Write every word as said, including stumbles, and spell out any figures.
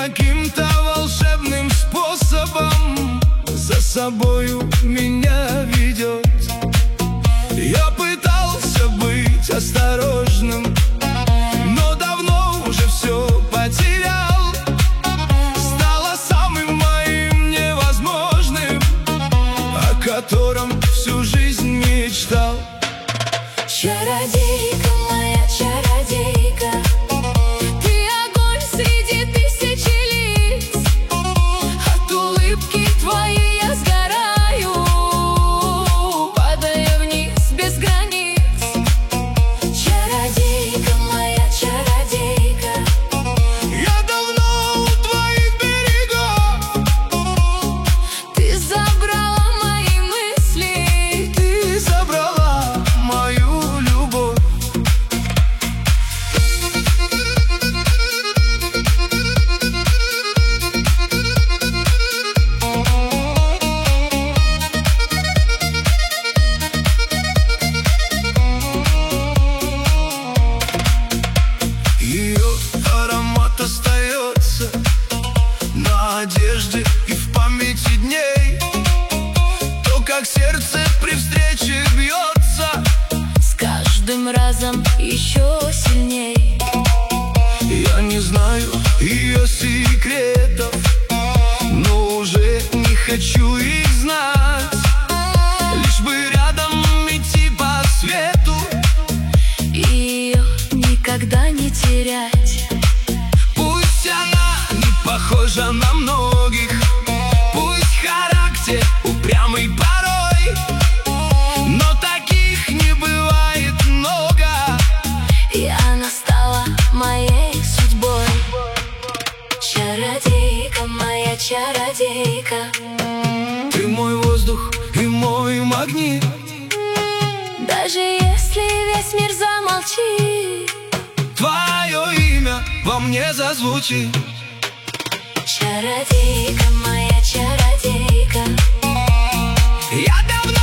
каким-то волшебным способом за собою меня ведет. Я пытался быть осторожным, но давно уже все потерял. Стало самым моим невозможным, о котором всю жизнь мечтал. Чародейка, моя чародейка, ты огонь среди тысячи лиц. От улыбки твоей я сгораю, падая вниз без границ. Чародейка, моя чародейка, Я давно у твоих берегов. ты забрала мои мысли, Ты забрала мою любовь. Ее аромат остается на одежде и в памяти дней. То, как сердце при встрече бьется, с каждым разом еще сильней. я не знаю ее секретов, но уже не хочу их знать. Лишь бы рядом идти по свету, И ее никогда не терять. пусть она не похожа на многих, пусть характер упрямый порой, но таких не бывает много. И она стала моей судьбой. Чародейка, моя чародейка, Ты мой воздух и мой магнит. даже если весь мир замолчит, Твое имя во мне зазвучит. чародейка, моя чародейка, Я давно